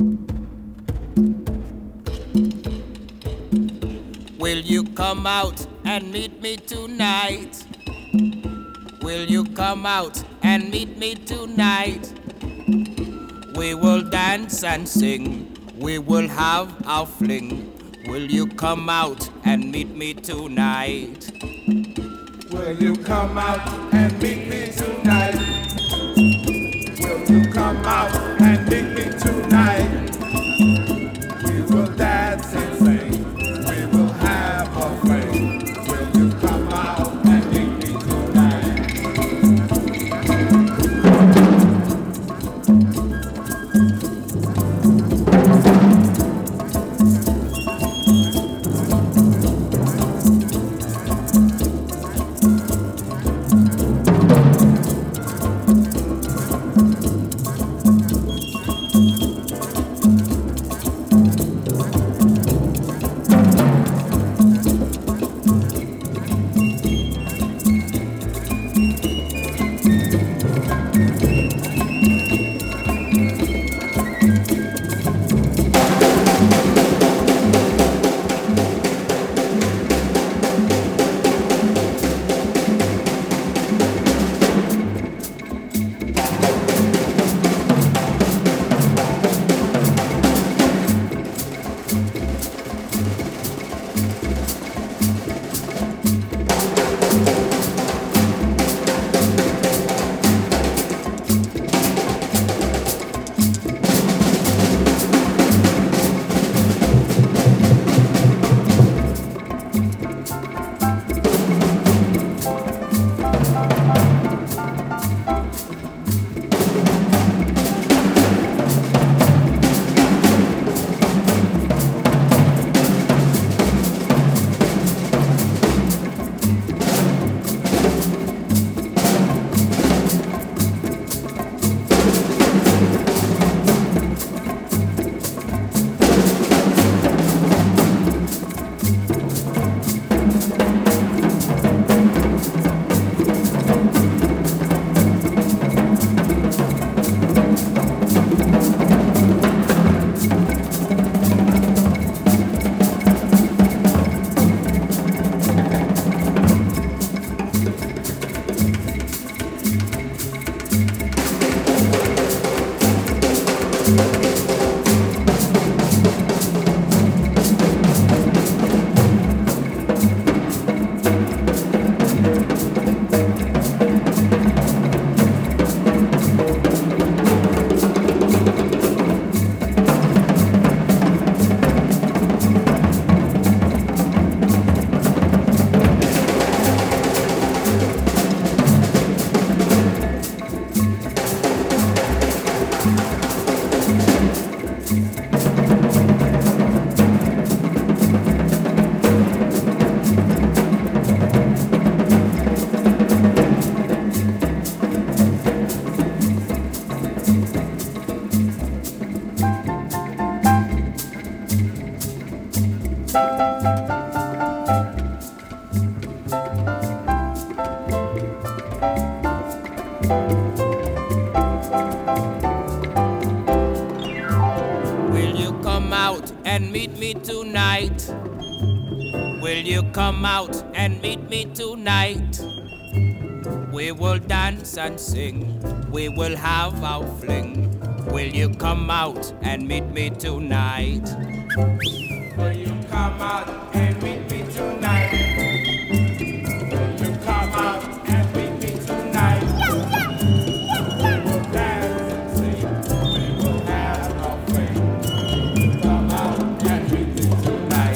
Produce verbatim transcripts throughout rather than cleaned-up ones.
Will you come out and meet me tonight? Will you come out and meet me tonight? We will dance and sing, we will have our fling. Will you come out and meet me tonight? Will you come out and meet me tonight? Will you come out and meet me tonight? We will dance and sing, we will have a fling. Will you come out and meet me tonight? Will you come out and meet me tonight? Will you come out and meet me tonight? We will dance and sing, we will have our fling. Will you come out and meet me tonight? Will you come out and meet me tonight? Will you come out and meet me tonight? We will dance and sing, we will have our fling. Come out and meet me tonight.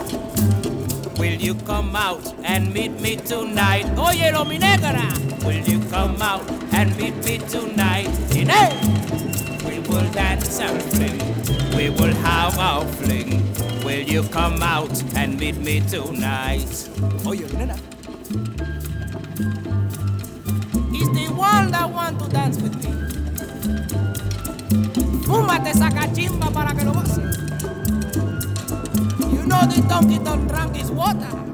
Will you come out and meet me tonight? Oye, lo mi negra. Will you come out and meet me tonight? Hey! We will dance and fling, we will have our fling. Will you come out and meet me tonight? Oye, nena. Is the one that want to dance with me? Fúmate esa cachimba para que lo goce. You know the Donkey Don't Drunk is water.